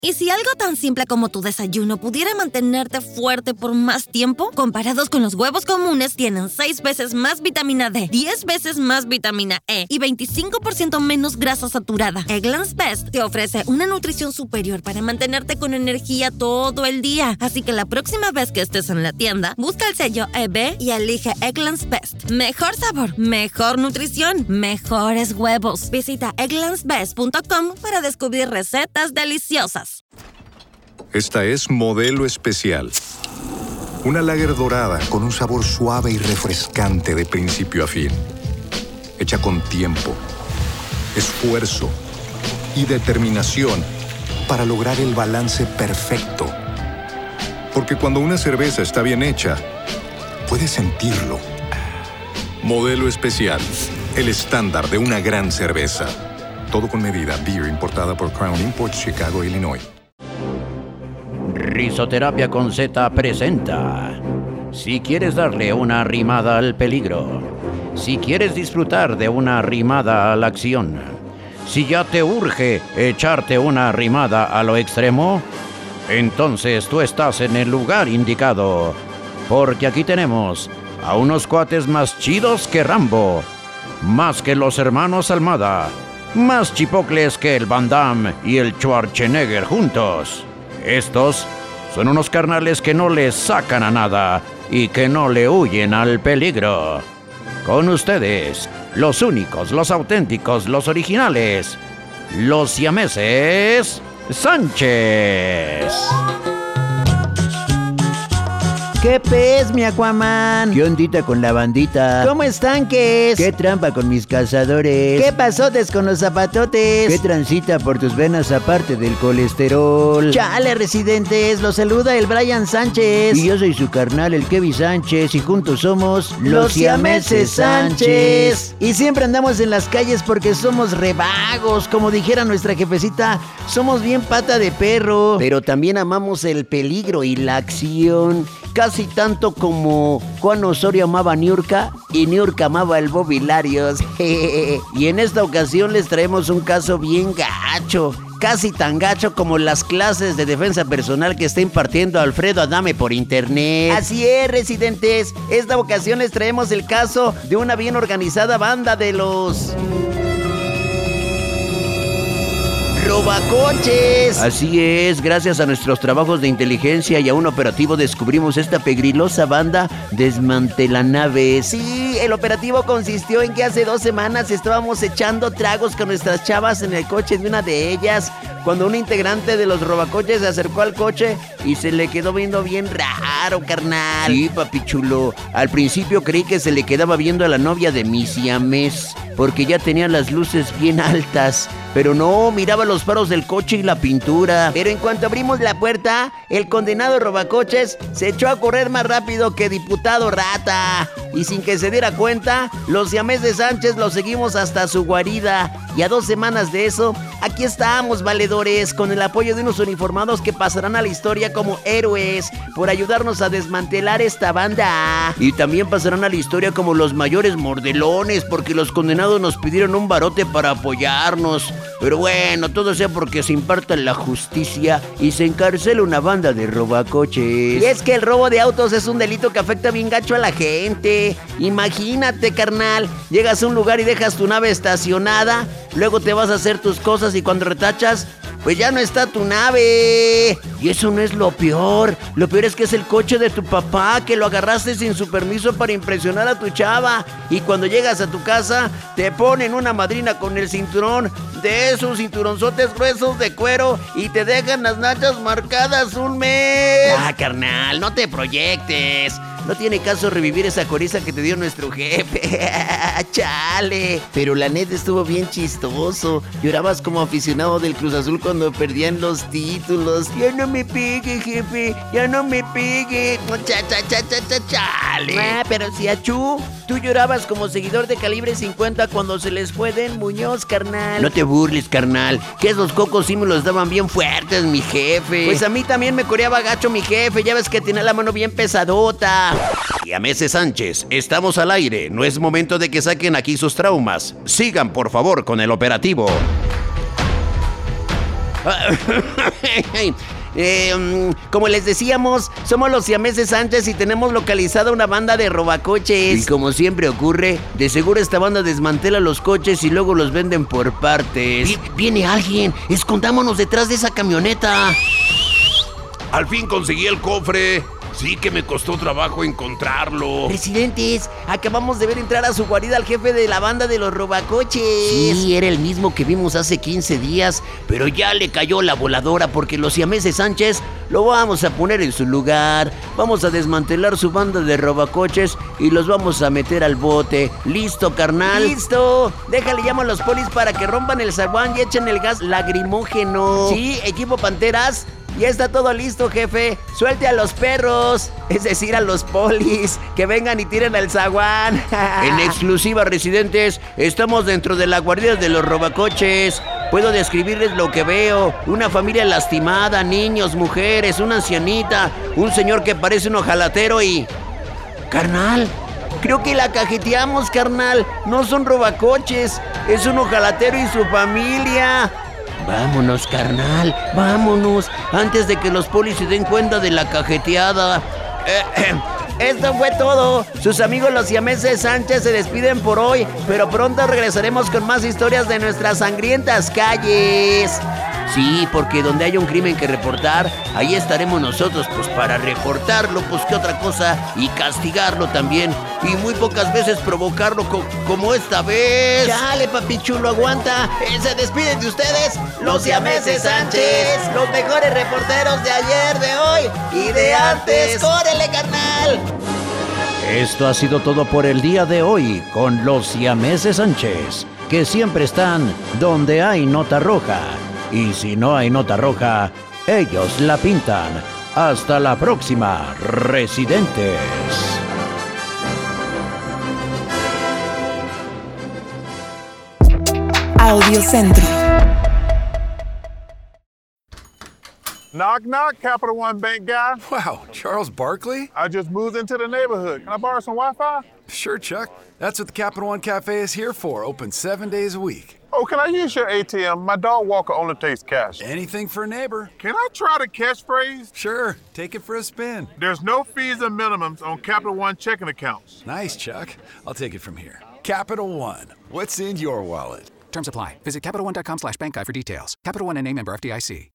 ¿Y si algo tan simple como tu desayuno pudiera mantenerte fuerte por más tiempo? Comparados con los huevos comunes, tienen 6 veces más vitamina D, 10 veces más vitamina E y 25% menos grasa saturada. Eggland's Best te ofrece una nutrición superior para mantenerte con energía todo el día. Así que la próxima vez que estés en la tienda, busca el sello EB y elige Eggland's Best. Mejor sabor, mejor nutrición, mejores huevos. Visita egglandsbest.com para descubrir recetas deliciosas. Esta es Modelo Especial. Una lager dorada con un sabor suave y refrescante de principio a fin. Hecha con tiempo, esfuerzo y determinación para lograr el balance perfecto. Porque cuando una cerveza está bien hecha, puedes sentirlo. Modelo Especial, el estándar de una gran cerveza. Todo con medida. Beer importada por Crown Imports, Chicago, Illinois. Risoterapia con Z presenta. Si quieres darle una rimada al peligro, si quieres disfrutar de una rimada a la acción, si ya te urge echarte una rimada a lo extremo, entonces tú estás en el lugar indicado, porque aquí tenemos a unos cuates más chidos que Rambo, más que los hermanos Almada, más chipocles que el Van Damme y el Schwarzenegger juntos. Estos son unos carnales que no le sacan a nada y que no le huyen al peligro. Con ustedes, los únicos, los auténticos, los originales, los siameses Sánchez. ¿Qué pez, mi Aquaman? ¿Qué ondita con la bandita? ¿Cómo están, ques? ¿Qué trampa con mis cazadores? ¿Qué pasotes con los zapatotes? ¿Qué transita por tus venas aparte del colesterol? Chale, residentes, los saluda el Brian Sánchez. Y yo soy su carnal, el Kevin Sánchez, y juntos somos los siameses Sánchez. Y siempre andamos en las calles porque somos revagos, como dijera nuestra jefecita, somos bien pata de perro. Pero también amamos el peligro y la acción. Casi tanto como Juan Osorio amaba a Niurka y Niurka amaba el Bobby Larios. Y en esta ocasión les traemos un caso bien gacho. Casi tan gacho como las clases de defensa personal que está impartiendo Alfredo Adame por internet. Así es, residentes. Esta ocasión les traemos el caso de una bien organizada banda de los robacoches. Así es, gracias a nuestros trabajos de inteligencia y a un operativo descubrimos esta pegrilosa banda desmantelanaves. Sí, el operativo consistió en que hace 2 semanas estábamos echando tragos con nuestras chavas en el coche de una de ellas, cuando un integrante de los robacoches se acercó al coche y se le quedó viendo bien raro, carnal. Sí, papi chulo. Al principio creí que se le quedaba viendo a la novia de mi siamés, porque ya tenía las luces bien altas. Pero no, miraba los faros del coche y la pintura. Pero en cuanto abrimos la puerta, el condenado robacoches se echó a correr más rápido que diputado rata. Y sin que se diera cuenta, los siameses Sánchez lo seguimos hasta su guarida. Y a 2 semanas de eso, aquí estamos, valedores, con el apoyo de unos uniformados que pasarán a la historia como héroes por ayudarnos a desmantelar esta banda. Y también pasarán a la historia como los mayores mordelones, porque los condenados nos pidieron un barote para apoyarnos. Pero bueno, todo sea porque se imparta la justicia y se encarcela una banda de robacoches. Y es que el robo de autos es un delito que afecta bien gacho a la gente. Imagínate, carnal, llegas a un lugar y dejas tu nave estacionada, luego te vas a hacer tus cosas y cuando retachas, pues ya no está tu nave. Y eso no es lo peor. Lo peor es que es el coche de tu papá, que lo agarraste sin su permiso para impresionar a tu chava. Y cuando llegas a tu casa, te ponen una madrina con el cinturón de esos cinturonzotes gruesos de cuero y te dejan las nachas marcadas 1 mes. Ah, carnal, no te proyectes. No tiene caso revivir esa coriza que te dio nuestro jefe. Chale. Pero la neta estuvo bien chistoso. Llorabas como aficionado del Cruz Azul cuando perdían los títulos. Ya no me pegue, jefe. Ya no me pegue. Chale. Pero si achú, tú llorabas como seguidor de Calibre 50 cuando se les fue Den Muñoz, carnal. No te burles, carnal. Que esos cocos sí me los daban bien fuertes, mi jefe. Pues a mí también me coreaba gacho mi jefe. Ya ves que tenía la mano bien pesadota. Siameses Sánchez, estamos al aire. No es momento de que saquen aquí sus traumas. Sigan, por favor, con el operativo. Como les decíamos, somos los siameses Sánchez y tenemos localizada una banda de robacoches. Y como siempre ocurre, de seguro esta banda desmantela los coches y luego los venden por partes. Viene alguien, escondámonos detrás de esa camioneta. Al fin conseguí el cofre. Sí que me costó trabajo encontrarlo. Presidentes, acabamos de ver entrar a su guarida al jefe de la banda de los robacoches. Sí, era el mismo que vimos hace 15 días, pero ya le cayó la voladora porque los siameses Sánchez lo vamos a poner en su lugar. Vamos a desmantelar su banda de robacoches y los vamos a meter al bote. ¿Listo, carnal? ¡Listo! Déjale, llamo a los polis para que rompan el zaguán y echen el gas lagrimógeno. Sí, equipo Panteras. Ya está todo listo, jefe. Suelte a los perros, es decir, a los polis, que vengan y tiren al zaguán. En exclusiva, residentes, estamos dentro de la guardia de los robacoches. Puedo describirles lo que veo. Una familia lastimada, niños, mujeres, una ancianita, un señor que parece un ojalatero y... Carnal, creo que la cajeteamos, carnal. No son robacoches, es un ojalatero y su familia. Vámonos, carnal, vámonos, antes de que los polis se den cuenta de la cajeteada. Esto fue todo. Sus amigos los siameses Sánchez se despiden por hoy, pero pronto regresaremos con más historias de nuestras sangrientas calles. Sí, porque donde haya un crimen que reportar, ahí estaremos nosotros, pues para reportarlo, pues qué otra cosa, y castigarlo también, y muy pocas veces provocarlo como esta vez. Chale, papichulo, aguanta. Se despiden de ustedes los siameses Sánchez, los mejores reporteros de ayer, de hoy y de antes. ¡Córrele, carnal! Esto ha sido todo por el día de hoy con los siameses Sánchez, que siempre están donde hay nota roja. Y si no hay nota roja, ellos la pintan. Hasta la próxima, residentes. Audiocentro. Knock, knock, Capital One Bank guy. Wow, Charles Barkley? I just moved into the neighborhood. Can I borrow some Wi-Fi? Sure, Chuck. That's what the Capital One Cafe is here for, open 7 days a week. Oh, can I use your ATM? My dog Walker only takes cash. Anything for a neighbor. Can I try the catchphrase? Sure, take it for a spin. There's no fees and minimums on Capital One checking accounts. Nice, Chuck. I'll take it from here. Capital One, what's in your wallet? Terms apply. Visit CapitalOne.com/bankguide for details. Capital One NA, member FDIC.